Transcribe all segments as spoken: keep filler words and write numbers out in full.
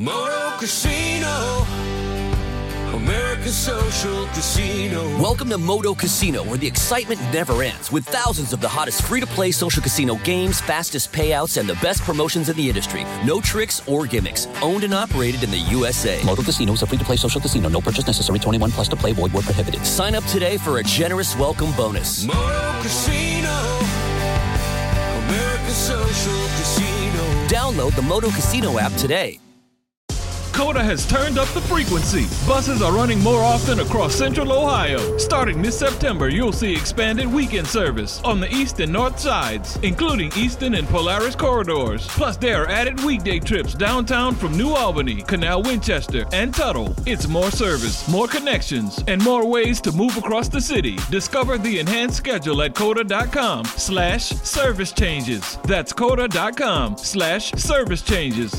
Moto Casino, American Social Casino. Welcome to Moto Casino, where the excitement never ends, with thousands of the hottest free-to-play social casino games, fastest payouts, and the best promotions in the industry. No tricks or gimmicks. Owned and operated in the U S A. Moto Casino is a free-to-play social casino. No purchase necessary. twenty-one plus to play. Void where prohibited. Sign up today for a generous welcome bonus. Moto Casino, American Social Casino. Download the Moto Casino app today. COTA has turned up the frequency. Buses are running more often across Central Ohio. Starting this September, you'll see expanded weekend service on the east and north sides, including Easton and Polaris corridors. Plus, there are added weekday trips downtown from New Albany, Canal Winchester, and Tuttle. It's more service, more connections, and more ways to move across the city. Discover the enhanced schedule at COTA.com slash service changes. That's COTA.com slash service changes.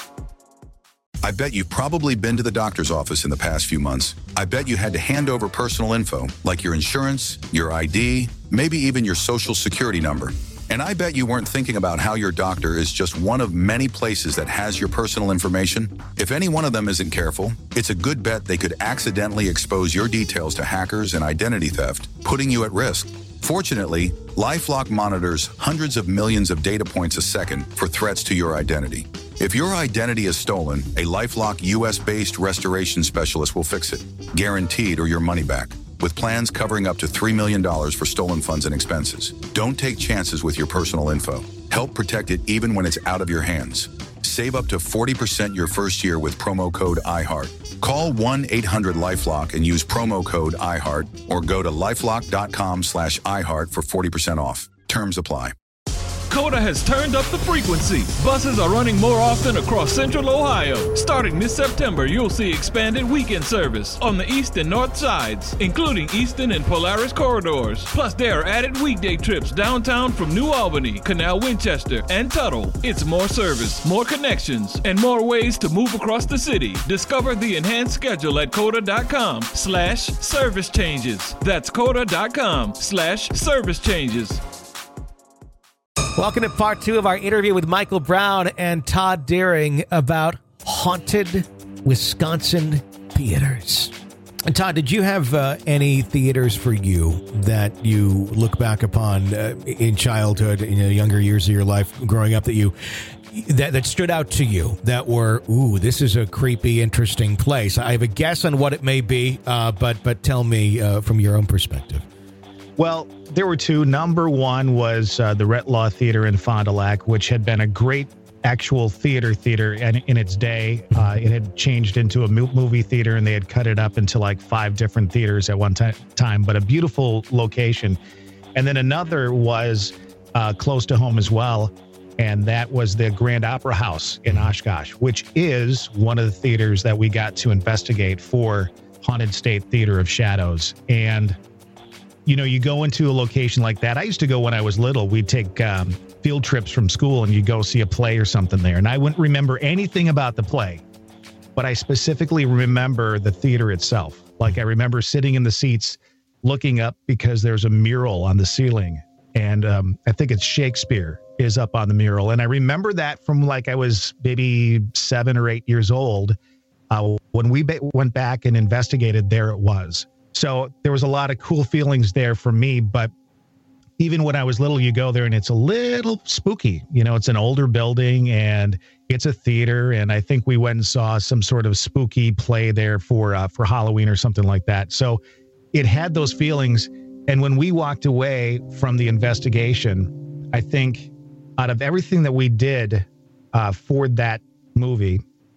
I bet you've probably been to the doctor's office in the past few months. I bet you had to hand over personal info, like your insurance, your I D, maybe even your social security number. And I bet you weren't thinking about how your doctor is just one of many places that has your personal information. If any one of them isn't careful, it's a good bet they could accidentally expose your details to hackers and identity theft, putting you at risk. Fortunately, LifeLock monitors hundreds of millions of data points a second for threats to your identity. If your identity is stolen, a LifeLock U S-based restoration specialist will fix it, guaranteed or your money back, with plans covering up to three million dollars for stolen funds and expenses. Don't take chances with your personal info. Help protect it even when it's out of your hands. Save up to forty percent your first year with promo code iHeart. Call one eight hundred LifeLock and use promo code iHeart, or go to lifelock.com slash iHeart for forty percent off. Terms apply. COTA has turned up the frequency. Buses are running more often across Central Ohio. Starting this September, you'll see expanded weekend service on the east and north sides, including Easton and Polaris corridors. Plus, there are added weekday trips downtown from New Albany, Canal Winchester, and Tuttle. It's more service, more connections, and more ways to move across the city. Discover the enhanced schedule at COTA.com slash service changes. That's COTA.com slash service changes. Welcome to part two of our interview with Michael Brown and Todd Deering about haunted Wisconsin theaters. And Todd, did you have uh, any theaters for you that you look back upon uh, in childhood, in the younger years of your life, growing up, that you that, that stood out to you, that were, ooh, this is a creepy, interesting place? I have a guess on what it may be, uh, but but tell me uh, from your own perspective. Well, there were two. Number one was uh, the Retlaw Theater in Fond du Lac, which had been a great actual theater theater in, in its day. Uh, it had changed into a movie theater, and they had cut it up into like five different theaters at one t- time, but a beautiful location. And then another was uh, close to home as well, and that was the Grand Opera House in Oshkosh, which is one of the theaters that we got to investigate for Haunted State Theater of Shadows. And you know, you go into a location like that. I used to go when I was little. We'd take um, field trips from school, and you'd go see a play or something there. And I wouldn't remember anything about the play, but I specifically remember the theater itself. Like, I remember sitting in the seats looking up because there's a mural on the ceiling. And um, I think it's Shakespeare is up on the mural. And I remember that from like I was maybe seven or eight years old. Uh, when we ba- went back and investigated, there it was. So there was a lot of cool feelings there for me, but even when I was little, you go there and it's a little spooky. You know, it's an older building and it's a theater, and I think we went and saw some sort of spooky play there for uh, for Halloween or something like that. So it had those feelings, and when we walked away from the investigation, I think out of everything that we did uh, for that movie,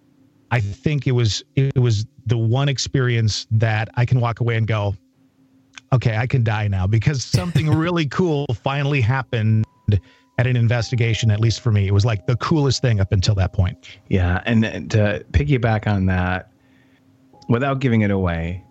I think it was it was the one experience that I can walk away and go, okay, I can die now, because something really cool finally happened at an investigation, at least for me. It was like the coolest thing up until that point. Yeah, and to piggyback on that, without giving it away,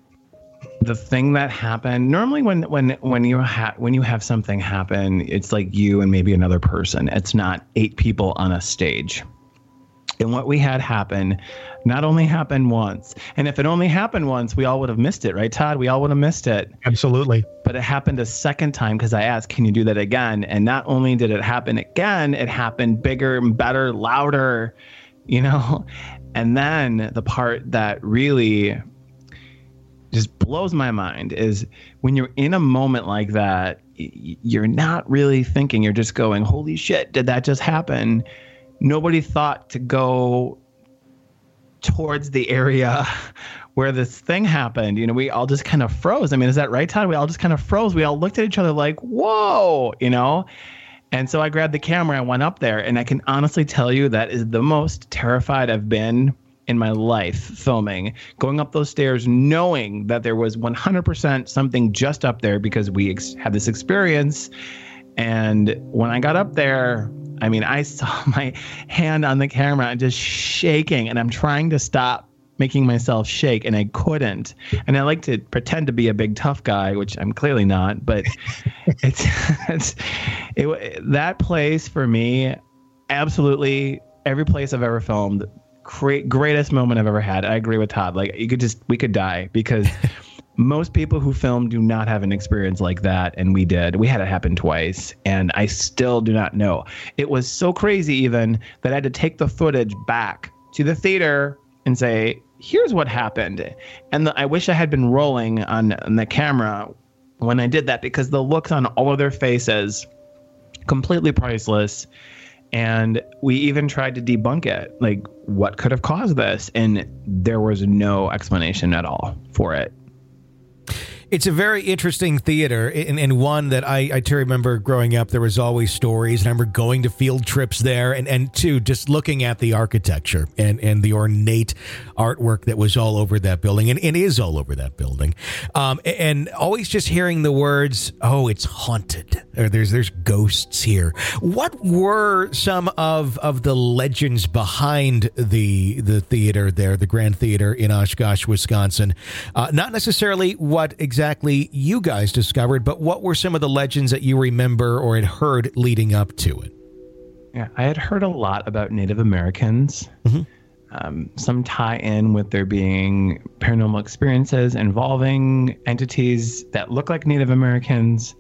the thing that happened, normally when when when you ha- when you have something happen, it's like you and maybe another person. It's not eight people on a stage. And what we had happen not only happened once, and if it only happened once, we all would have missed it, right, Todd? We all would have missed it. Absolutely. But it happened a second time because I asked, can you do that again? And not only did it happen again, it happened bigger and better, louder. you know? And then the part that really just blows my mind is when you're in a moment like that, you're not really thinking, you're just going, holy shit, did that just happen? Nobody thought to go towards the area where this thing happened. You know, we all just kind of froze. I mean, is that right, Todd? We all just kind of froze. We all looked at each other like, whoa, you know? And so I grabbed the camera and went up there, and I can honestly tell you that is the most terrified I've been in my life filming, going up those stairs, knowing that there was one hundred percent something just up there because we ex- had this experience. And when I got up there, I mean, I saw my hand on the camera just shaking, and I'm trying to stop making myself shake, and I couldn't. And I like to pretend to be a big tough guy, which I'm clearly not, but it's, it's it, that place for me, absolutely every place I've ever filmed, great, greatest moment I've ever had. I agree with Todd. Like, you could just, we could die, because most people who film do not have an experience like that, and we did. We had it happen twice, and I still do not know. It was so crazy even that I had to take the footage back to the theater and say, here's what happened. And the, I wish I had been rolling on, on the camera when I did that, because the looks on all of their faces, completely priceless. And we even tried to debunk it, like, what could have caused this? And there was no explanation at all for it. It's a very interesting theater, and, and one that I, I too remember growing up. There was always stories, and I remember going to field trips there, and, and two, just looking at the architecture and, and the ornate artwork that was all over that building, and, and is all over that building. Um, and always just hearing the words, oh, it's haunted, or there's there's ghosts here. What were some of, of the legends behind the the theater there, the Grand Theater in Oshkosh, Wisconsin? Uh, not necessarily what exactly exactly you guys discovered, but what were some of the legends that you remember or had heard leading up to it? Yeah, I had heard a lot about Native Americans. Mm-hmm. Um, some tie in with there being paranormal experiences involving entities that look like Native Americans.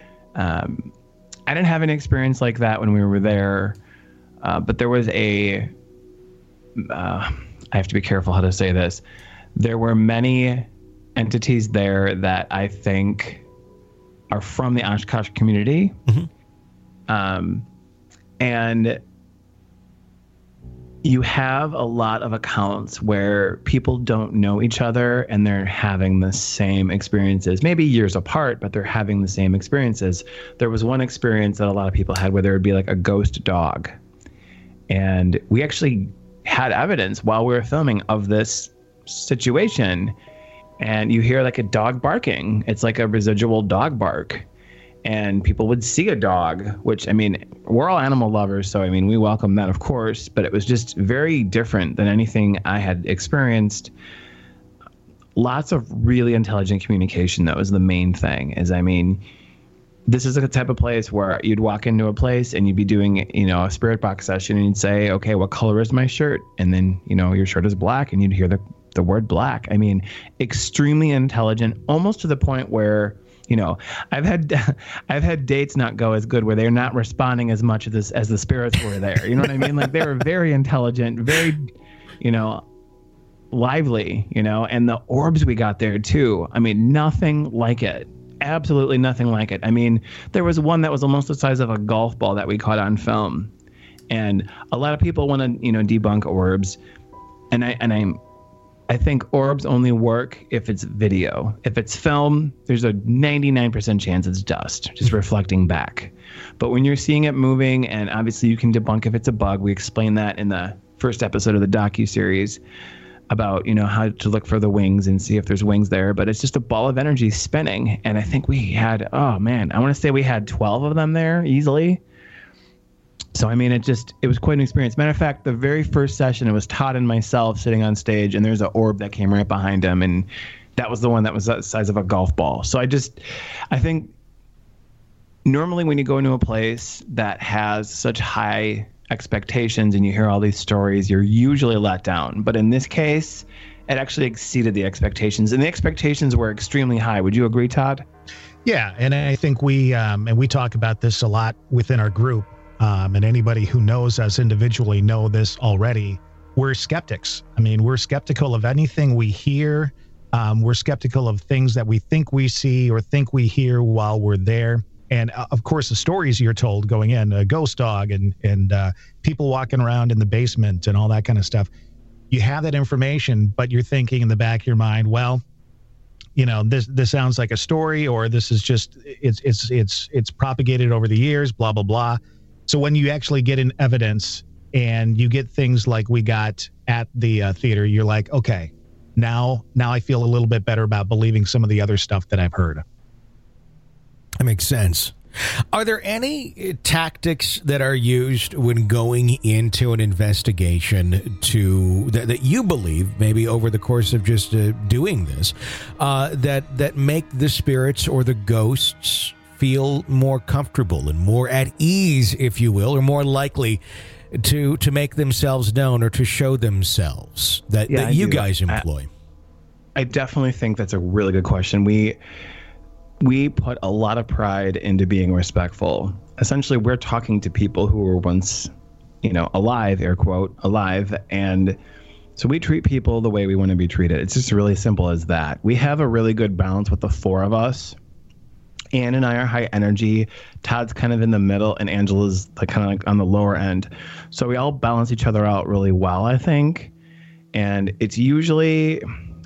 Um, I didn't have an experience like that when we were there, uh, but there was a, uh, I have to be careful how to say this. There were many entities there that I think are from the Oshkosh community. Mm-hmm. Um, and you have a lot of accounts where people don't know each other and they're having the same experiences, maybe years apart, but they're having the same experiences. There was one experience that a lot of people had where there would be like a ghost dog. And we actually had evidence while we were filming of this situation. And you hear like a dog barking. It's like a residual dog bark. And people would see a dog, which, I mean, we're all animal lovers. So, I mean, we welcome that, of course. But it was just very different than anything I had experienced. Lots of really intelligent communication, though, is the main thing. Is, I mean, this is the type of place where you'd walk into a place and you'd be doing, you know, a spirit box session. And you'd say, okay, what color is my shirt? And then, you know, your shirt is black. And you'd hear the the word black. I mean, extremely intelligent, almost to the point where, you know, I've had I've had dates not go as good where they're not responding as much as this as the spirits were there. You know what I mean? Like, they were very intelligent, very, you know, lively, you know, and the orbs we got there too. I mean, nothing like it. Absolutely nothing like it. I mean, there was one that was almost the size of a golf ball that we caught on film. And a lot of people want to, you know, debunk orbs. And I and I'm I think orbs only work if it's video. If it's film, there's a ninety-nine percent chance it's dust, just reflecting back. But when you're seeing it moving, and obviously you can debunk if it's a bug, we explained that in the first episode of the docuseries about, you know, how to look for the wings and see if there's wings there. But it's just a ball of energy spinning. And I think we had, oh man, I want to say we had twelve of them there easily. So, I mean, it just, it was quite an experience. Matter of fact, the very first session, it was Todd and myself sitting on stage, and there's an orb that came right behind him. And that was the one that was the size of a golf ball. So I just, I think normally when you go into a place that has such high expectations and you hear all these stories, you're usually let down. But in this case, it actually exceeded the expectations. And the expectations were extremely high. Would you agree, Todd? Yeah. And I think we, um, and we talk about this a lot within our group. Um, and anybody who knows us individually know this already. we're skeptics. I mean, we're skeptical of anything we hear. Um, we're skeptical of things that we think we see or think we hear while we're there. And uh, of course, the stories you're told going in, a ghost dog and and uh, people walking around in the basement and all that kind of stuff. You have that information, but you're thinking in the back of your mind, well, you know, this this sounds like a story, or this is just it's it's it's it's propagated over the years, blah blah blah. So when you actually get in evidence and you get things like we got at the uh, theater, you're like, okay, now now I feel a little bit better about believing some of the other stuff that I've heard. That makes sense. Are there any tactics that are used when going into an investigation to that, that you believe, maybe over the course of just uh, doing this, uh, that that make the spirits or the ghosts feel more comfortable and more at ease, if you will, or more likely to to make themselves known or to show themselves that, Yeah, that I you do. guys employ? I, I definitely think that's a really good question. We we put a lot of pride into being respectful. Essentially, we're talking to people who were once, you know, alive, air quote, alive, and so we treat people the way we want to be treated. It's just really simple as that. We have a really good balance with the four of us. Ann and I are high energy. Todd's kind of in the middle, and Angela's like kind of like on the lower end. So we all balance each other out really well, I think. And it's usually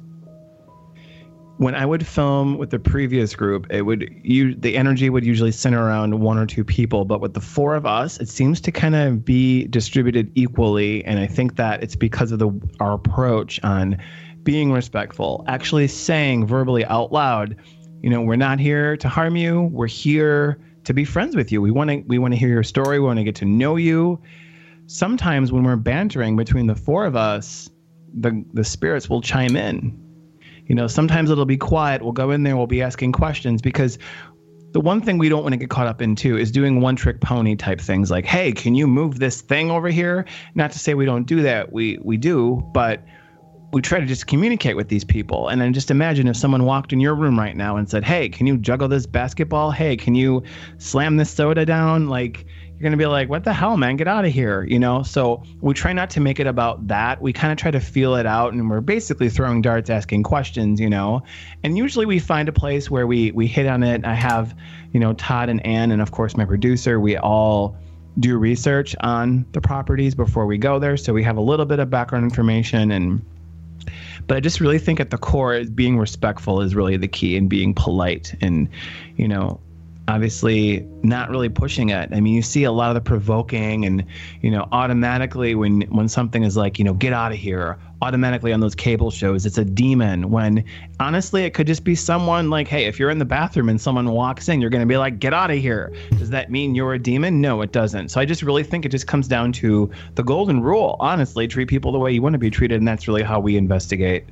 when I would film with the previous group, it would you the energy would usually center around one or two people, but with the four of us, it seems to kind of be distributed equally. And I think that it's because of the our approach on being respectful, actually saying verbally out loud, you know, we're not here to harm you. We're here to be friends with you. We want to we want to hear your story. We want to get to know you. Sometimes when we're bantering between the four of us, the the spirits will chime in. You know, sometimes it'll be quiet. We'll go in there. We'll be asking questions, because the one thing we don't want to get caught up in too is doing one trick pony type things like, hey, can you move this thing over here? Not to say we don't do that. We we do, but we try to just communicate with these people. And then just imagine if someone walked in your room right now and said, hey, can you juggle this basketball? Hey, can you slam this soda down? Like, you're going to be like, what the hell, man? Get out of here. You know? So we try not to make it about that. We kind of try to feel it out, and we're basically throwing darts, asking questions, you know? And usually we find a place where we, we hit on it. I have, you know, Todd and Ann, and of course my producer, we all do research on the properties before we go there. So we have a little bit of background information. And But I just really think at the core, being respectful is really the key, and being polite, and, you know, obviously not really pushing it. I mean, you see a lot of the provoking, and, you know, automatically when, when something is like, you know, get out of here, automatically on those cable shows, it's a demon, when honestly it could just be someone like, hey, if you're in the bathroom and someone walks in, you're going to be like, get out of here. Does that mean you're a demon? No, it doesn't. So I just really think it just comes down to the golden rule. Honestly, treat people the way you want to be treated. And that's really how we investigate.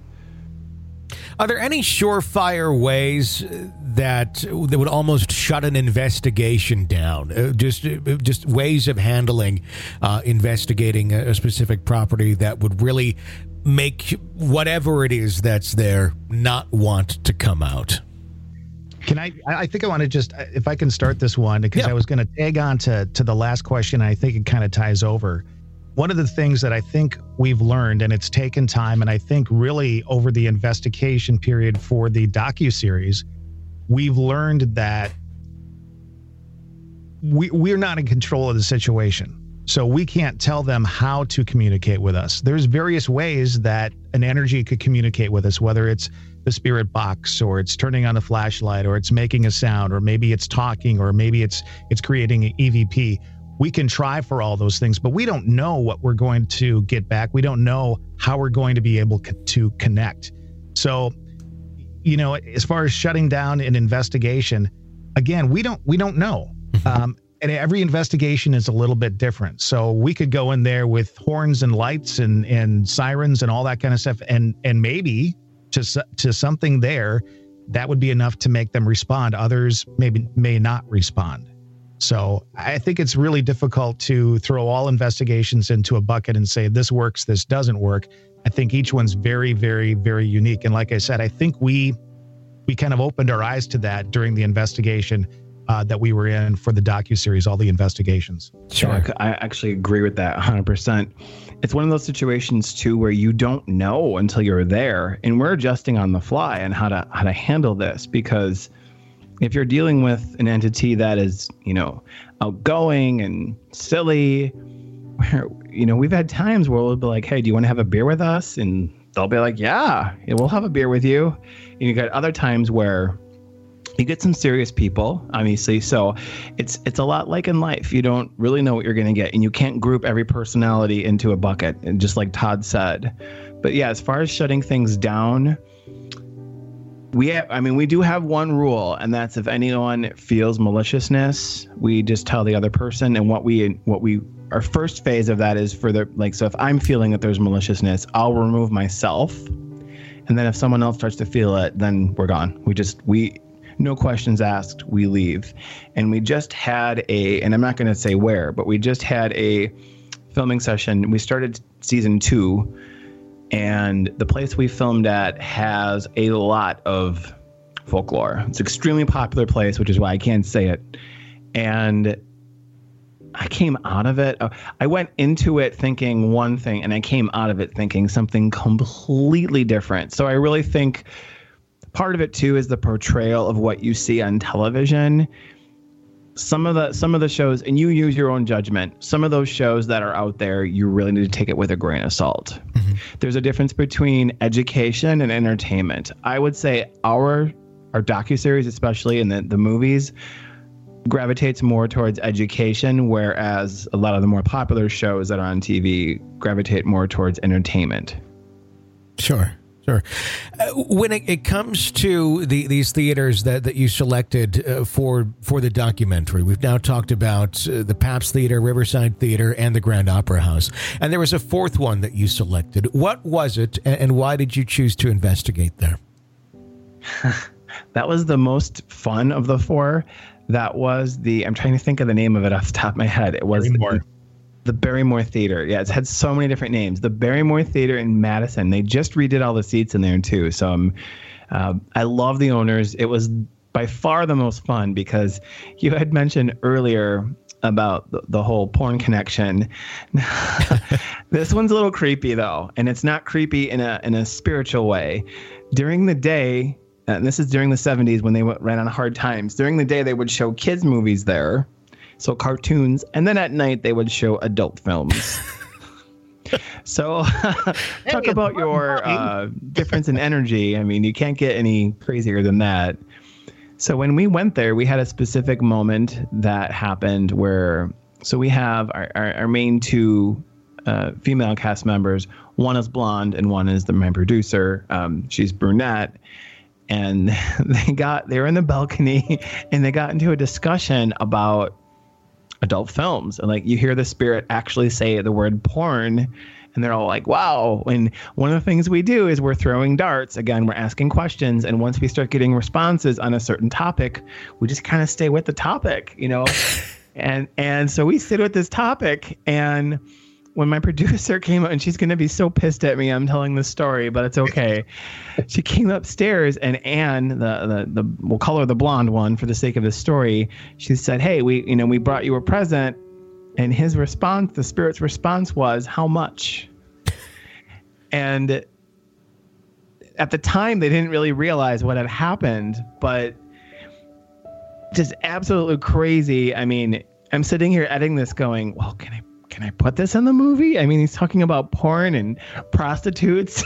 Are there any surefire ways that that would almost shut an investigation down? Uh, just just ways of handling, uh, investigating a, a specific property that would really make whatever it is that's there not want to come out? Can I, I think I want to just, if I can start this one, because Yeah. I was going to tag on to, to the last question. I think it kind of ties over. One of the things that I think we've learned, and it's taken time, and I think really over the investigation period for the docuseries, we've learned that we, we're not in control of the situation. So we can't tell them how to communicate with us. There's various ways that an energy could communicate with us, whether it's the spirit box, or it's turning on a flashlight, or it's making a sound, or maybe it's talking, or maybe it's it's creating an E V P. We can try for all those things, but we don't know what we're going to get back. We don't know how we're going to be able to connect. So, you know, as far as shutting down an investigation, again, we don't we don't know. Um, and every investigation is a little bit different. So we could go in there with horns and lights and and sirens and all that kind of stuff, and and maybe to to something there that would be enough to make them respond. Others maybe may not respond. So I think it's really difficult to throw all investigations into a bucket and say this works, this doesn't work. I think each one's very, very, very unique. And like I said, I think we we kind of opened our eyes to that during the investigation uh, that we were in for the docuseries, all the investigations. Sure. Yeah, I actually agree with that one hundred percent. It's one of those situations too where you don't know until you're there, and we're adjusting on the fly on how to how to handle this, because if you're dealing with an entity that is, you know, outgoing and silly, where, you know, we've had times where we'll be like, hey, do you want to have a beer with us? And they'll be like, yeah, yeah, we'll have a beer with you. And you got other times where you get some serious people, obviously. So it's it's a lot like in life. You don't really know what you're going to get, and you can't group every personality into a bucket, and just like Todd said. But yeah, as far as shutting things down, we have, I mean, we do have one rule, and that's if anyone feels maliciousness, we just tell the other person. And what we what we our first phase of that is for the, like, so if I'm feeling that there's maliciousness, I'll remove myself, and then if someone else starts to feel it, then we're gone. We just we. No questions asked, we leave. And we just had a, and I'm not going to say where, but we just had a filming session. We started season two, and the place we filmed at has a lot of folklore. It's an extremely popular place, which is why I can't say it. And I came out of it. I went into it thinking one thing, and I came out of it thinking something completely different. So I really think part of it too is the portrayal of what you see on television. Some of the some of the shows, and you use your own judgment, some of those shows that are out there, you really need to take it with a grain of salt. Mm-hmm. There's a difference between education and entertainment. I would say our our docuseries, especially in the, the movies, gravitates more towards education, whereas a lot of the more popular shows that are on T V gravitate more towards entertainment. Sure. Sure. Uh, when it, it comes to the, these theaters that, that you selected uh, for for the documentary, we've now talked about uh, the Pabst Theater, Riverside Theater, and the Grand Opera House. And there was a fourth one that you selected. What was it, and, and why did you choose to investigate there? That was the most fun of the four. That was the, I'm trying to think of the name of it off the top of my head. It was the, the Barrymore Theater. Yeah, it's had so many different names. The Barrymore Theater in Madison. They just redid all the seats in there too. So um, uh, I love the owners. It was by far the most fun because you had mentioned earlier about the, the whole porn connection. This one's a little creepy though, and it's not creepy in a in a spiritual way. During the day, and this is during the seventies when they went, ran on hard times. During the day, they would show kids movies there. So cartoons, and then at night they would show adult films. So talk about your uh, difference in energy. I mean, you can't get any crazier than that. So when we went there, we had a specific moment that happened where, so we have our, our, our main two uh, female cast members. One is blonde and one is the main producer. Um, she's brunette. And they got, they were in the balcony and they got into a discussion about adult films, and like you hear the spirit actually say the word porn, and they're all like, wow. And one of the things we do is we're throwing darts. Again, we're asking questions, and once we start getting responses on a certain topic, we just kind of stay with the topic, you know. and and so we sit with this topic, and when my producer came out, and she's going to be so pissed at me, I'm telling this story, but it's okay. She came upstairs, and Anne, the, the, the, we'll call her the blonde one for the sake of this story. She said, hey, we, you know, we brought you a present. And his response, the spirit's response was, how much? And at the time, they didn't really realize what had happened, but just absolutely crazy. I mean, I'm sitting here editing this going, well, can I, Can I put this in the movie? I mean, he's talking about porn and prostitutes.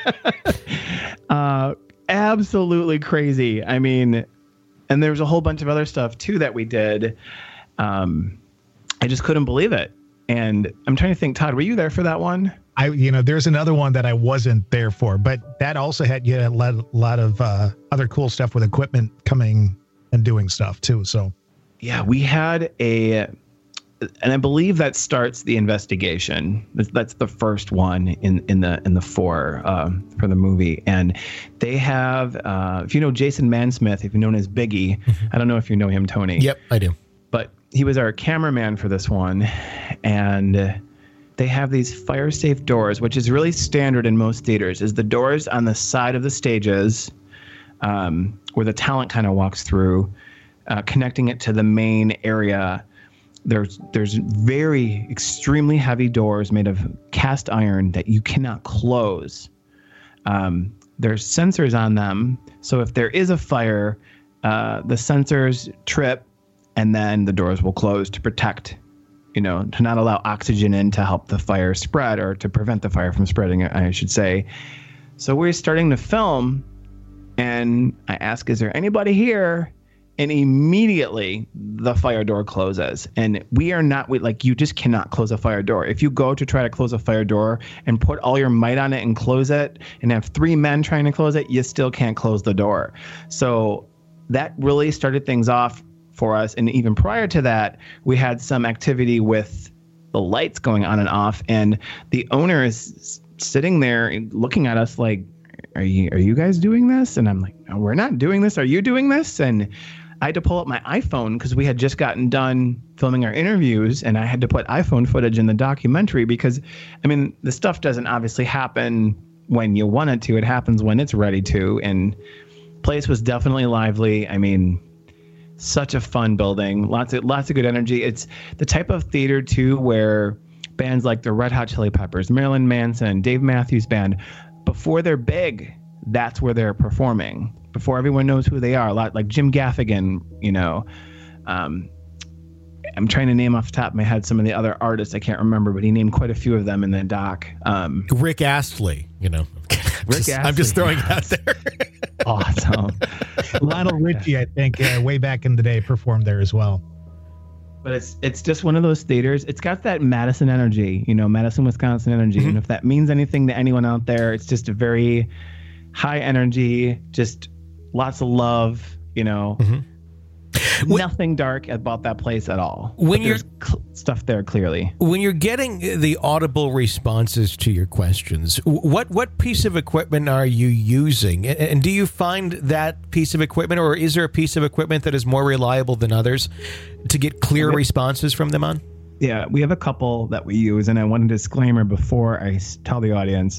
uh, absolutely crazy. I mean, and there was a whole bunch of other stuff too that we did. Um, I just couldn't believe it. And I'm trying to think, Todd, were you there for that one? I, you know, there's another one that I wasn't there for, but that also had, you know, a lot, a lot of uh, other cool stuff with equipment coming and doing stuff too. So, yeah, we had a. And I believe that starts the investigation. That's the first one in, in the in the four um, for the movie. And they have, uh, if you know Jason Mansmith, if you know him as Biggie, mm-hmm. I don't know if you know him, Tony. Yep, I do. But he was our cameraman for this one. And they have these fire safe doors, which is really standard in most theaters, is the doors on the side of the stages um, where the talent kind of walks through. uh, connecting it to the main area. There's there's very extremely heavy doors made of cast iron that you cannot close. Um, there's sensors on them, so if there is a fire, uh, the sensors trip, and then the doors will close to protect, you know, to not allow oxygen in to help the fire spread, or to prevent the fire from spreading, I should say. So we're starting to film, and I ask, is there anybody here? And immediately the fire door closes. And we are not, we, like, you just cannot close a fire door. If you go to try to close a fire door and put all your might on it and close it, and have three men trying to close it, you still can't close the door. So that really started things off for us. And even prior to that, we had some activity with the lights going on and off. And the owner is sitting there looking at us like, are you, are you guys doing this? And I'm like, no, we're not doing this. Are you doing this? And I had to pull up my iPhone because we had just gotten done filming our interviews, and I had to put iPhone footage in the documentary because, I mean, the stuff doesn't obviously happen when you want it to. It happens when it's ready to. And place was definitely lively. I mean, such a fun building. Lots of lots of good energy. It's the type of theater too where bands like the Red Hot Chili Peppers, Marilyn Manson, Dave Matthews Band, before they're big, that's where they're performing. Before everyone knows who they are, a lot like Jim Gaffigan, you know. Um, I'm trying to name off the top of my head some of the other artists. I can't remember, but he named quite a few of them in the doc. Um, Rick Astley, you know. Rick just, Astley. I'm just throwing it out there. Awesome. Lionel Richie, I think, uh, way back in the day, performed there as well. But it's it's just one of those theaters. It's got that Madison energy, you know, Madison, Wisconsin energy. Mm-hmm. And if that means anything to anyone out there, it's just a very high energy, just lots of love, you know. Mm-hmm. When, Nothing dark about that place at all. When but you're cl- stuff there clearly. When you're getting the audible responses to your questions, what what piece of equipment are you using? And, and do you find that piece of equipment, or is there a piece of equipment that is more reliable than others to get clear we, responses from them on? Yeah, we have a couple that we use, and I want a disclaimer before I tell the audience.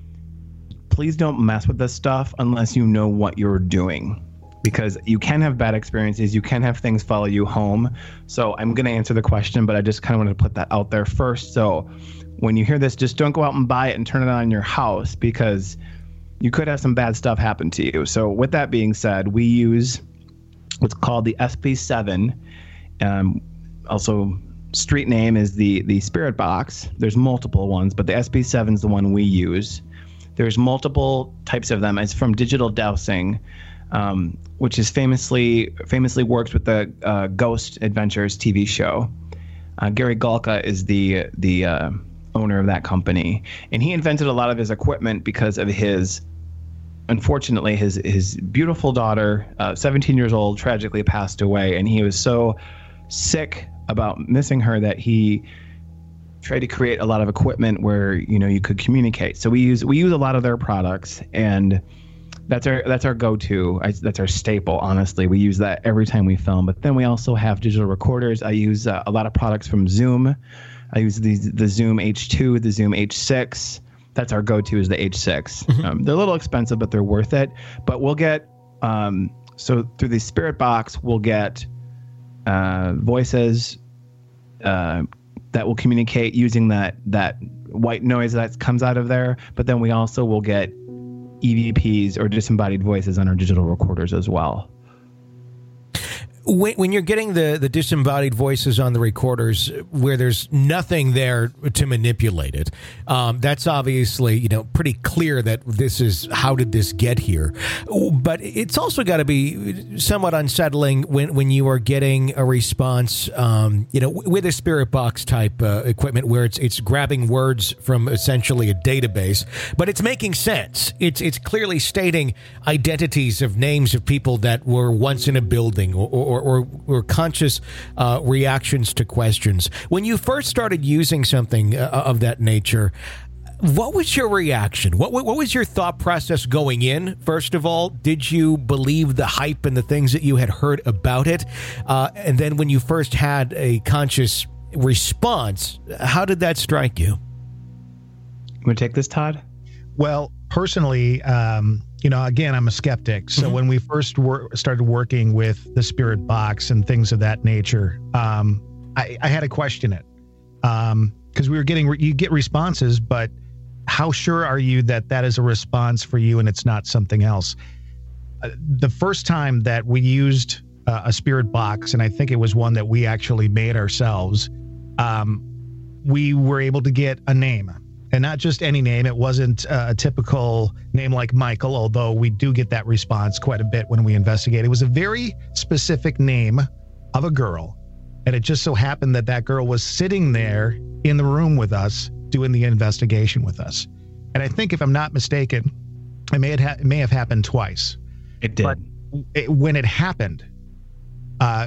Please don't mess with this stuff unless you know what you're doing. Because you can have bad experiences. You can have things follow you home. So I'm going to answer the question, but I just kind of wanted to put that out there first. So when you hear this, just don't go out and buy it and turn it on in your house, because you could have some bad stuff happen to you. So with that being said, we use what's called the S P seven. Um, also, street name is the, the Spirit Box. There's multiple ones, but the S P seven is the one we use. There's multiple types of them. It's from Digital Dowsing. Um, which is famously famously works with the uh, Ghost Adventures T V show. Uh, Gary Galka is the the uh, owner of that company, and he invented a lot of his equipment because of his, unfortunately, his his beautiful daughter, uh, seventeen years old, tragically passed away, and he was so sick about missing her that he tried to create a lot of equipment where, you know, you could communicate. So we use we use a lot of their products, and That's our that's our go-to. I, that's our staple, honestly. We use that every time we film. But then we also have digital recorders. I use uh, a lot of products from Zoom. I use the, the Zoom H two, the Zoom H six. That's our go-to, is the H six. Mm-hmm. Um, they're a little expensive, but they're worth it. But we'll get, um, so through the Spirit Box, we'll get uh, voices uh, that will communicate using that that white noise that comes out of there. But then we also will get E V Ps or disembodied voices on our digital recorders as well. When, when you're getting the, the disembodied voices on the recorders where there's nothing there to manipulate it, um, that's obviously, you know, pretty clear that this is, how did this get here? But it's also got to be somewhat unsettling when, when you are getting a response, um, you know, with a Spirit Box type uh, equipment where it's it's grabbing words from essentially a database, but it's making sense. It's it's clearly stating identities of names of people that were once in a building, or, or Or, or, or conscious uh, reactions to questions. When you first started using something uh, of that nature, what was your reaction? What, what what was your thought process going in? First of all, did you believe the hype and the things that you had heard about it? Uh, and then when you first had a conscious response, how did that strike you? You want to take this, Todd? Well, personally, um, you know, again, I'm a skeptic. So Mm-hmm. when we first wor- started working with the spirit box and things of that nature, um, I, I had to question it um, because we were getting, re- you get responses, but how sure are you that that is a response for you and it's not something else? Uh, the first time that we used uh, a spirit box, and I think it was one that we actually made ourselves, um, we were able to get a name. And not just any name. It wasn't uh, a typical name like Michael, although we do get that response quite a bit when we investigate. It was a very specific name of a girl. And it just so happened that that girl was sitting there in the room with us doing the investigation with us. And I think, if I'm not mistaken, it may have, ha- it may have happened twice. It did. But it, when it happened, uh,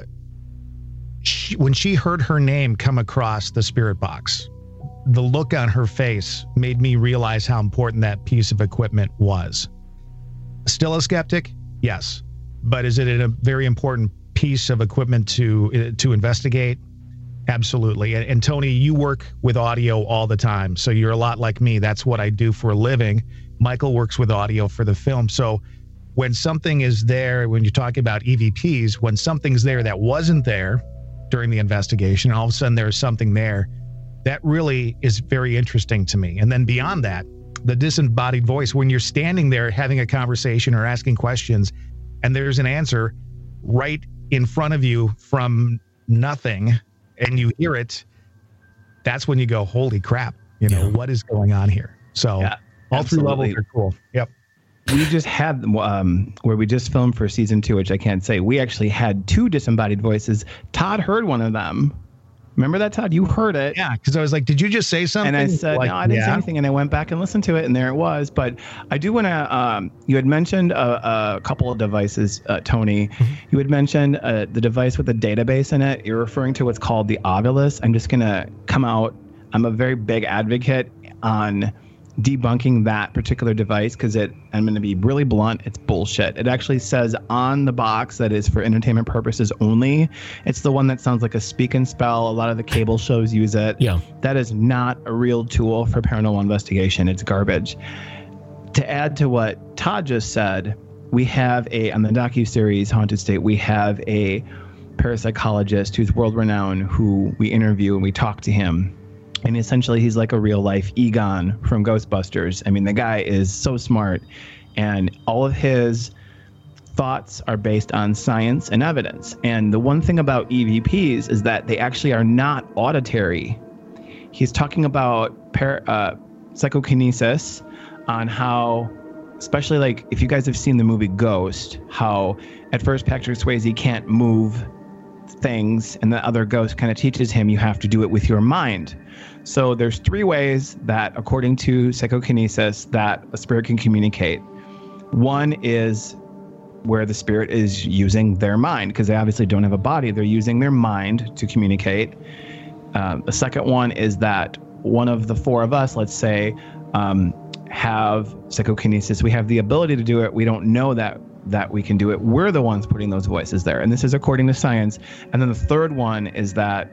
she, when she heard her name come across the spirit box, the look on her face made me realize how important that piece of equipment was. Still a skeptic? Yes. But is it a very important piece of equipment to to investigate? Absolutely. And, and Tony, you work with audio all the time, so you're a lot like me. That's what I do for a living. Michael works with audio for the film. So when something is there, when you're talking about E V Ps, when something's there that wasn't there during the investigation, all of a sudden there's something there, that really is very interesting to me. And then beyond that, the disembodied voice, when you're standing there having a conversation or asking questions, and there's an answer right in front of you from nothing, and you hear it, that's when you go, holy crap, you know, Yeah. what is going on here? So Yeah, all three absolutely. levels are cool. Yep. We just had um, where we just filmed for season two, which I can't say. We actually had two disembodied voices. Todd heard one of them. Remember that, Todd? You heard it. Yeah, because I was like, did you just say something? And I said, Like, no, I didn't say yeah. anything. And I went back and listened to it, and there it was. But I do want to, um, you had mentioned a, a couple of devices, uh, Tony. Mm-hmm. You had mentioned uh, the device with the database in it. You're referring to what's called the Ovilus. I'm just going to come out. I'm a very big advocate on debunking that particular device because it, I'm going to be really blunt, it's bullshit. It actually says on the box that is for entertainment purposes only. It's the one that sounds like a speak and spell. A lot of the cable shows use it. Yeah. That is not a real tool for paranormal investigation. It's garbage. To add to what Todd just said, we have a, on the docuseries Haunted State, we have a parapsychologist who's world renowned who we interview and we talk to him. And essentially, he's like a real life Egon from Ghostbusters. I mean, the guy is so smart, and all of his thoughts are based on science and evidence. And the one thing about E V Ps is that they actually are not auditory. He's talking about par- uh, psychokinesis, on how, especially like if you guys have seen the movie Ghost, how at first Patrick Swayze can't move things, and the other ghost kind of teaches him you have to do it with your mind. So there's three ways that, according to psychokinesis, that a spirit can communicate. One is where the spirit is using their mind, because they obviously don't have a body. They're using their mind to communicate. Um, the second one is that one of the four of us, let's say, um, have psychokinesis. We have the ability to do it. We don't know that that we can do it. We're the ones putting those voices there. And this is according to science. And then the third one is that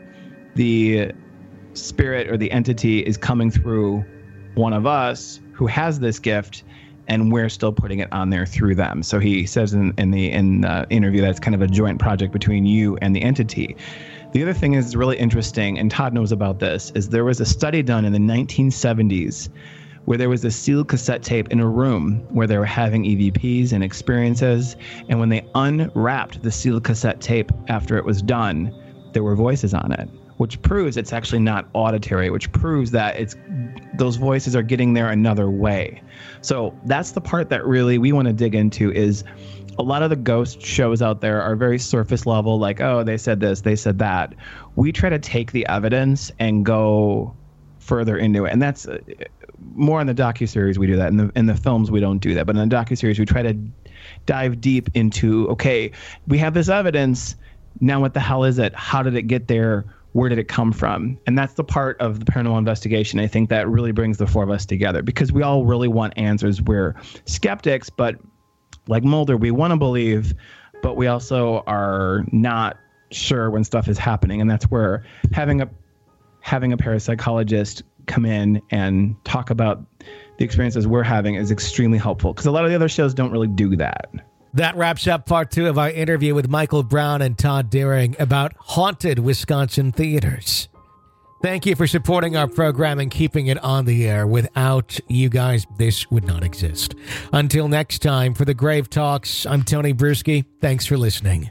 the spirit or the entity is coming through one of us who has this gift, and we're still putting it on there through them. So he says in, in the in the interview that it's kind of a joint project between you and the entity. The other thing is really interesting, and Todd knows about this, is there was a study done in the nineteen seventies where there was a sealed cassette tape in a room where they were having E V Ps and experiences. And when they unwrapped the sealed cassette tape after it was done, there were voices on it, which proves it's actually not auditory, which proves that it's those voices are getting there another way. So that's the part that really we want to dig into. Is a lot of the ghost shows out there are very surface level, like, oh, they said this, they said that. We try to take the evidence and go further into it. And that's uh, more in the docuseries we do that. In the in the films we don't do that. But in the docuseries we try to dive deep into, okay, we have this evidence. Now what the hell is it? How did it get there? Where did it come from? And that's the part of the paranormal investigation, I think, that really brings the four of us together, because we all really want answers. We're skeptics, but like Mulder, we want to believe, but we also are not sure when stuff is happening. And that's where having a having a parapsychologist come in and talk about the experiences we're having is extremely helpful because a lot of the other shows don't really do that. That wraps up part two of our interview with Michael Brown and Todd Deering about haunted Wisconsin theaters. Thank you for supporting our program and keeping it on the air. Without you guys, this would not exist. Until next time, for the Grave Talks, I'm Tony Bruschi. Thanks for listening.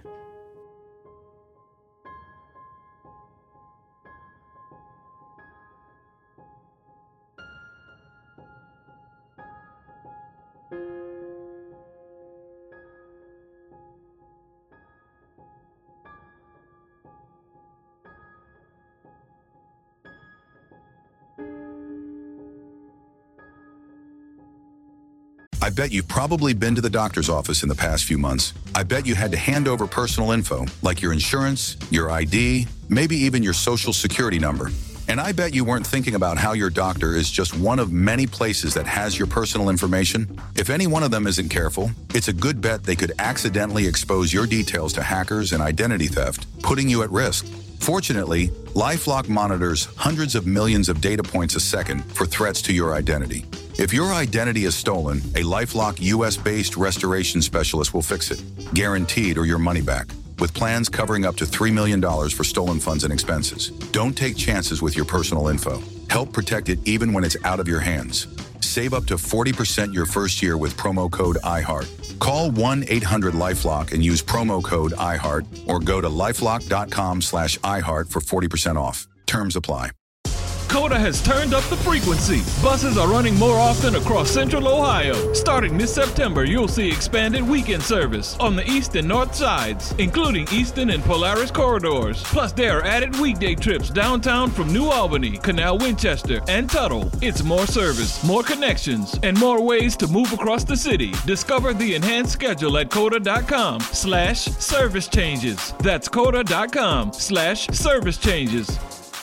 I bet you've probably been to the doctor's office in the past few months. I bet you had to hand over personal info, like your insurance, your I D, maybe even your social security number. And I bet you weren't thinking about how your doctor is just one of many places that has your personal information. If any one of them isn't careful, it's a good bet they could accidentally expose your details to hackers and identity theft, putting you at risk. Fortunately, LifeLock monitors hundreds of millions of data points a second for threats to your identity. If your identity is stolen, a LifeLock U S-based restoration specialist will fix it, guaranteed or your money back, with plans covering up to three million dollars for stolen funds and expenses. Don't take chances with your personal info. Help protect it even when it's out of your hands. Save up to forty percent your first year with promo code iHeart. Call one eight hundred LifeLock and use promo code iHeart or go to lifelock.com slash iHeart for forty percent off. Terms apply. Coda has turned up the frequency. Buses are running more often across Central Ohio. Starting this September, you'll see expanded weekend service on the east and north sides, including Easton and Polaris corridors. Plus, there are added weekday trips downtown from New Albany, Canal Winchester, and Tuttle. It's more service, more connections, and more ways to move across the city. Discover the enhanced schedule at coda.com slash service changes. That's coda.com slash service changes.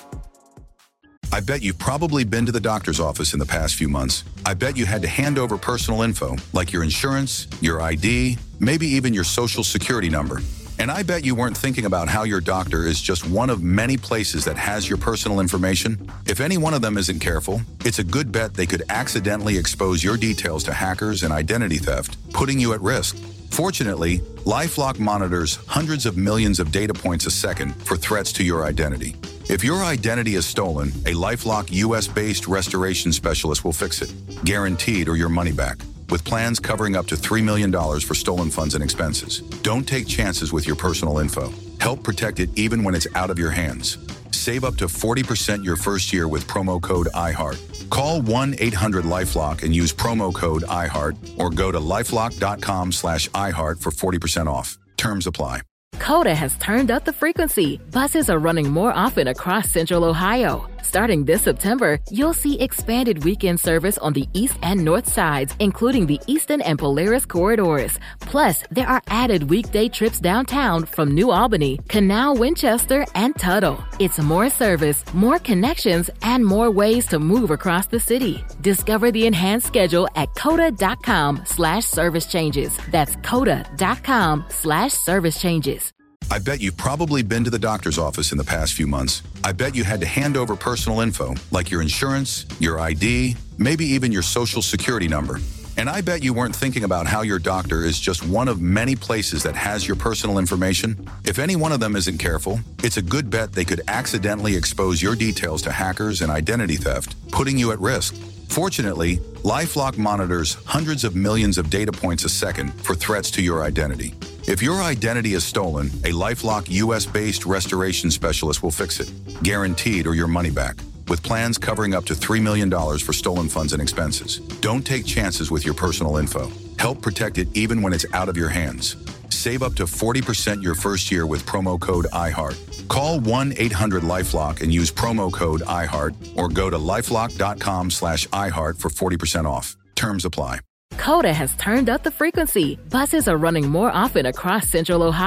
I bet you've probably been to the doctor's office in the past few months. I bet you had to hand over personal info, like your insurance, your I D, maybe even your social security number. And I bet you weren't thinking about how your doctor is just one of many places that has your personal information. If any one of them isn't careful, it's a good bet they could accidentally expose your details to hackers and identity theft, putting you at risk. Fortunately, LifeLock monitors hundreds of millions of data points a second for threats to your identity. If your identity is stolen, a LifeLock U S-based restoration specialist will fix it, guaranteed or your money back, with plans covering up to three million dollars for stolen funds and expenses. Don't take chances with your personal info. Help protect it even when it's out of your hands. Save up to forty percent your first year with promo code iHeart. Call one eight hundred LifeLock and use promo code iHeart or go to lifelock.com slash iHeart for forty percent off. Terms apply. Coda has turned up the frequency. Buses are running more often across Central Ohio. Starting this September, you'll see expanded weekend service on the east and north sides, including the Easton and Polaris corridors. Plus, there are added weekday trips downtown from New Albany, Canal Winchester, and Tuttle. It's more service, more connections, and more ways to move across the city. Discover the enhanced schedule at coda.com slash service changes. That's coda.com slash service changes. I bet you've probably been to the doctor's office in the past few months. I bet you had to hand over personal info, like your insurance, your I D, maybe even your social security number. And I bet you weren't thinking about how your doctor is just one of many places that has your personal information. If any one of them isn't careful, it's a good bet they could accidentally expose your details to hackers and identity theft, putting you at risk. Fortunately, LifeLock monitors hundreds of millions of data points a second for threats to your identity. If your identity is stolen, a LifeLock U S-based restoration specialist will fix it, guaranteed or your money back, with plans covering up to three million dollars for stolen funds and expenses. Don't take chances with your personal info. Help protect it even when it's out of your hands. Save up to forty percent your first year with promo code iHeart. Call one eight hundred LifeLock and use promo code iHeart or go to lifelock.com slash iHeart for forty percent off. Terms apply. Coda has turned up the frequency. Buses are running more often across Central Ohio.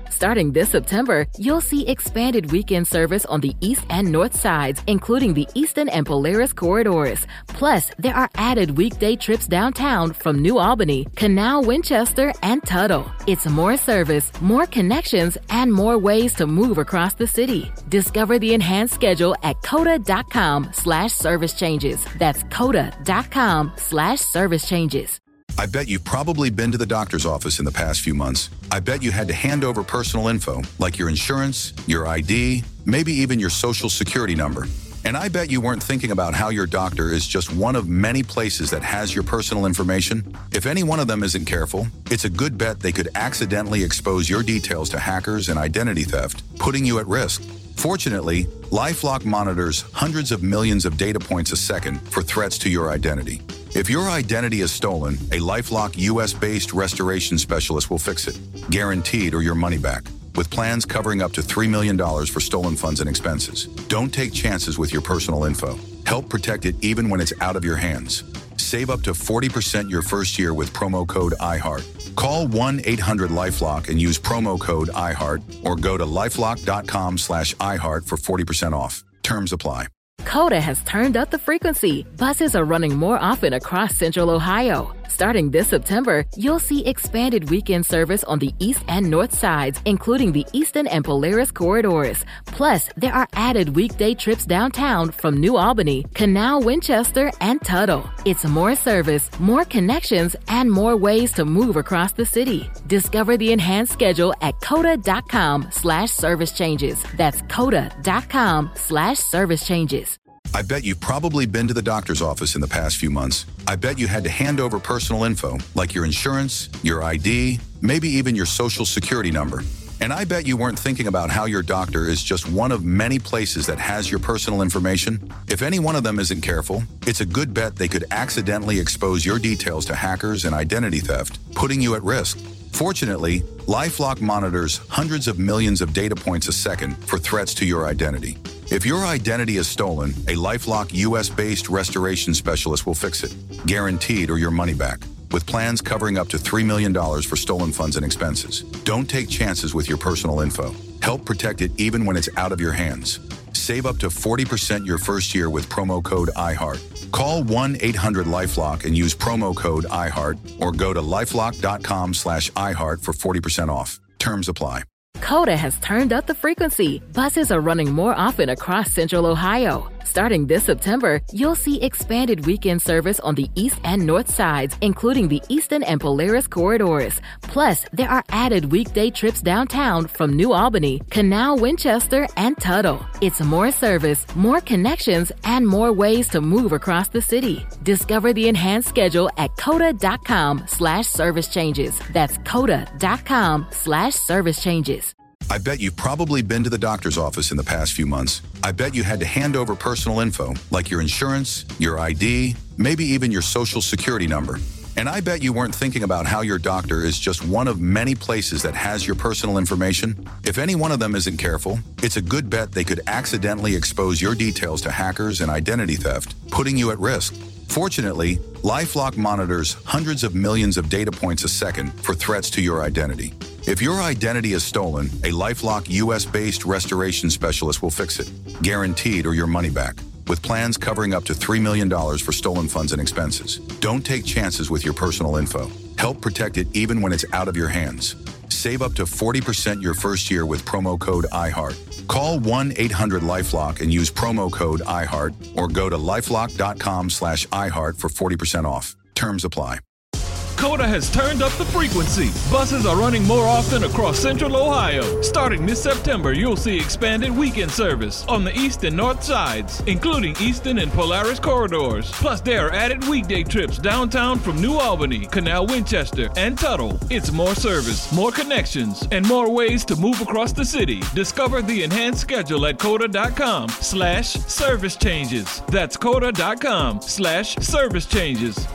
Starting this September, you'll see expanded weekend service on the east and north sides, including the Eastern and Polaris corridors. Plus, there are added weekday trips downtown from New Albany, Canal Winchester, and Tuttle. It's more service, more connections, and more ways to move across the city. Discover the enhanced schedule at coda.com slash service changes. That's coda.com slash service changes. I bet you've probably been to the doctor's office in the past few months. I bet you had to hand over personal info, like your insurance, your I D, maybe even your social security number. And I bet you weren't thinking about how your doctor is just one of many places that has your personal information. If any one of them isn't careful, it's a good bet they could accidentally expose your details to hackers and identity theft, putting you at risk. Fortunately, LifeLock monitors hundreds of millions of data points a second for threats to your identity. If your identity is stolen, a LifeLock U S-based restoration specialist will fix it, guaranteed or your money back, with plans covering up to three million dollars for stolen funds and expenses. Don't take chances with your personal info. Help protect it even when it's out of your hands. Save up to forty percent your first year with promo code iHeart. Call one eight hundred LifeLock and use promo code iHeart, or go to lifelock.com slash iHeart for forty percent off. Terms apply. Coda has turned up the frequency. Buses are running more often across Central Ohio. Starting this September, you'll see expanded weekend service on the east and north sides, including the Eastern and Polaris corridors. Plus, there are added weekday trips downtown from New Albany, Canal Winchester, and Tuttle. It's more service, more connections, and more ways to move across the city. Discover the enhanced schedule at coda.com slash service changes. That's coda.com slash service changes. I bet you've probably been to the doctor's office in the past few months. I bet you had to hand over personal info, like your insurance, your I D, maybe even your social security number. And I bet you weren't thinking about how your doctor is just one of many places that has your personal information. If any one of them isn't careful, it's a good bet they could accidentally expose your details to hackers and identity theft, putting you at risk. Fortunately, LifeLock monitors hundreds of millions of data points a second for threats to your identity. If your identity is stolen, a LifeLock U S-based restoration specialist will fix it, guaranteed or your money back, with plans covering up to three million dollars for stolen funds and expenses. Don't take chances with your personal info. Help protect it even when it's out of your hands. Save up to forty percent your first year with promo code iHeart. Call one eight hundred LifeLock and use promo code iHeart, or go to lifelock.com slash iHeart for forty percent off. Terms apply. Coda has turned up the frequency. Buses are running more often across Central Ohio. Starting this September, you'll see expanded weekend service on the east and north sides, including the Eastern and Polaris corridors. Plus, there are added weekday trips downtown from New Albany, Canal Winchester, and Tuttle. It's more service, more connections, and more ways to move across the city. Discover the enhanced schedule at coda.com slash service changes. That's coda.com slash service changes. I bet you've probably been to the doctor's office in the past few months. I bet you had to hand over personal info, like your insurance, your I D, maybe even your social security number. And I bet you weren't thinking about how your doctor is just one of many places that has your personal information. If any one of them isn't careful, it's a good bet they could accidentally expose your details to hackers and identity theft, putting you at risk. Fortunately, LifeLock monitors hundreds of millions of data points a second for threats to your identity. If your identity is stolen, a LifeLock U S-based restoration specialist will fix it, guaranteed or your money back, with plans covering up to three million dollars for stolen funds and expenses. Don't take chances with your personal info. Help protect it even when it's out of your hands. Save up to forty percent your first year with promo code iHeart. Call one eight hundred LifeLock and use promo code iHeart, or go to lifelock.com slash iHeart for forty percent off. Terms apply. Coda has turned up the frequency. Buses are running more often across Central Ohio. Starting this September, you'll see expanded weekend service on the east and north sides, including Eastern and Polaris corridors. Plus, there are added weekday trips downtown from New Albany, Canal Winchester, and Tuttle. It's more service, more connections, and more ways to move across the city. Discover the enhanced schedule at coda.com slash service changes. That's coda.com slash service changes.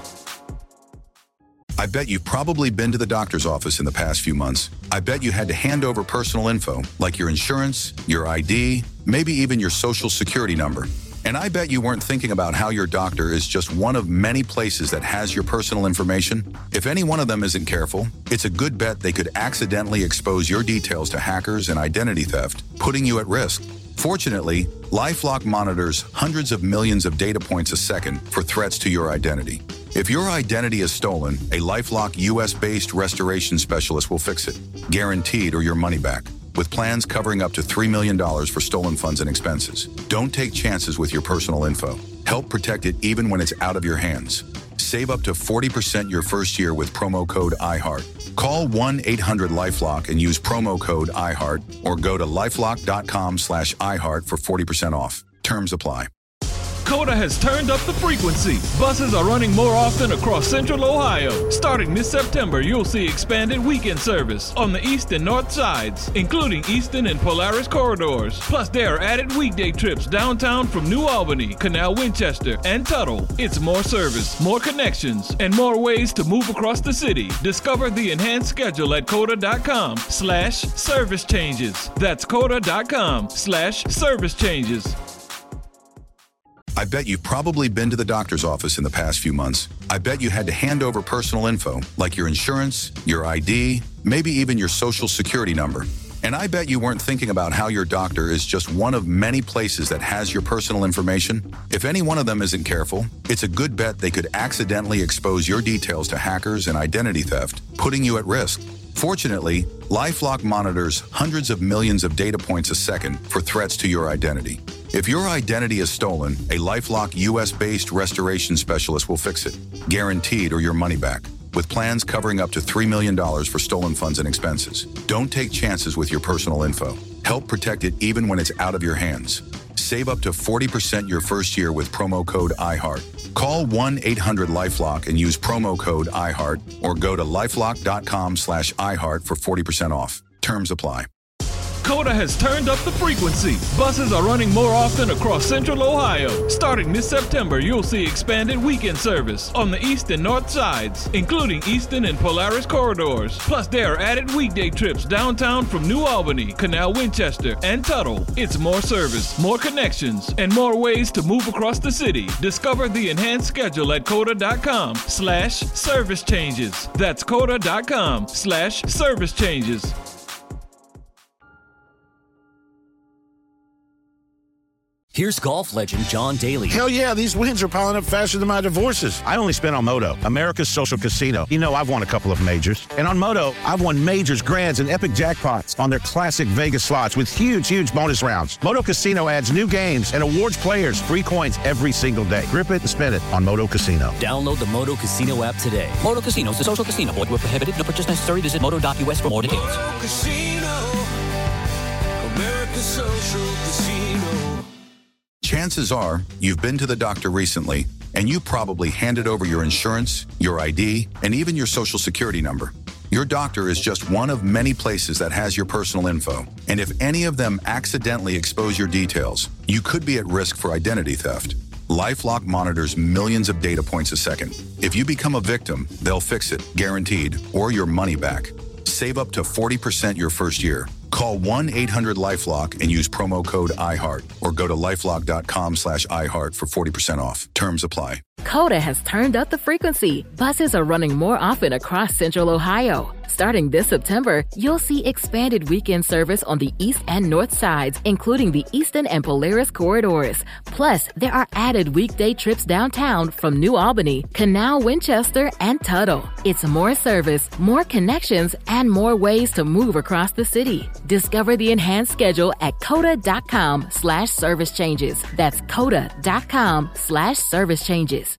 I bet you've probably been to the doctor's office in the past few months. I bet you had to hand over personal info, like your insurance, your I D, maybe even your social security number. And I bet you weren't thinking about how your doctor is just one of many places that has your personal information. If any one of them isn't careful, it's a good bet they could accidentally expose your details to hackers and identity theft, putting you at risk. Fortunately, LifeLock monitors hundreds of millions of data points a second for threats to your identity. If your identity is stolen, a LifeLock U S-based restoration specialist will fix it, guaranteed or your money back, with plans covering up to three million dollars for stolen funds and expenses. Don't take chances with your personal info. Help protect it even when it's out of your hands. Save up to forty percent your first year with promo code iHeart. Call one eight hundred LifeLock and use promo code iHeart, or go to lifelock.com slash iHeart for forty percent off. Terms apply. Coda has turned up the frequency. Buses are running more often across Central Ohio. Starting this September, you'll see expanded weekend service on the east and north sides, including Eastern and Polaris corridors. Plus, there are added weekday trips downtown from New Albany, Canal Winchester, and Tuttle. It's more service, more connections, and more ways to move across the city. Discover the enhanced schedule at coda.com slash service changes. That's coda.com slash service changes. I bet you've probably been to the doctor's office in the past few months. I bet you had to hand over personal info, like your insurance, your I D, maybe even your social security number. And I bet you weren't thinking about how your doctor is just one of many places that has your personal information. If any one of them isn't careful, it's a good bet they could accidentally expose your details to hackers and identity theft, putting you at risk. Fortunately, LifeLock monitors hundreds of millions of data points a second for threats to your identity. If your identity is stolen, a LifeLock U S-based restoration specialist will fix it, guaranteed or your money back, with plans covering up to three million dollars for stolen funds and expenses. Don't take chances with your personal info. Help protect it even when it's out of your hands. Save up to forty percent your first year with promo code iHeart. Call one eight hundred LifeLock and use promo code iHeart, or go to lifelock.com slash iHeart for forty percent off. Terms apply. Coda has turned up the frequency. Buses are running more often across Central Ohio. Starting this September, you'll see expanded weekend service on the east and north sides, including Eastern and Polaris corridors. Plus, there are added weekday trips downtown from New Albany, Canal Winchester, and Tuttle. It's more service, more connections, and more ways to move across the city. Discover the enhanced schedule at coda.com slash service changes. That's coda.com slash service changes. Here's golf legend John Daly. Hell yeah, these wins are piling up faster than my divorces. I only spent on Moto, America's social casino. You know, I've won a couple of majors. And on Moto, I've won majors, grands, and epic jackpots on their classic Vegas slots with huge, huge bonus rounds. Moto Casino adds new games and awards players free coins every single day. Grip it and spin it on Moto Casino. Download the Moto Casino app today. Moto Casino is a social casino. Void where prohibited. No purchase necessary. Visit moto dot u s for more details. Moto Casino, America's social casino. Chances are you've been to the doctor recently, and you probably handed over your insurance, your I D, and even your social security number. Your doctor is just one of many places that has your personal info, and if any of them accidentally expose your details, you could be at risk for identity theft. LifeLock monitors millions of data points a second. If you become a victim, they'll fix it, guaranteed, or your money back. Save up to forty percent your first year. Call one eight hundred LifeLock and use promo code iHeart, or go to lifelock.com slash iHeart for forty percent off. Terms apply. Coda has turned up the frequency. Buses are running more often across Central Ohio. Starting this September, you'll see expanded weekend service on the east and north sides, including the Eastern and Polaris corridors. Plus, there are added weekday trips downtown from New Albany, Canal Winchester, and Tuttle. It's more service, more connections, and more ways to move across the city. Discover the enhanced schedule at coda.com slash service changes. That's coda.com slash service changes.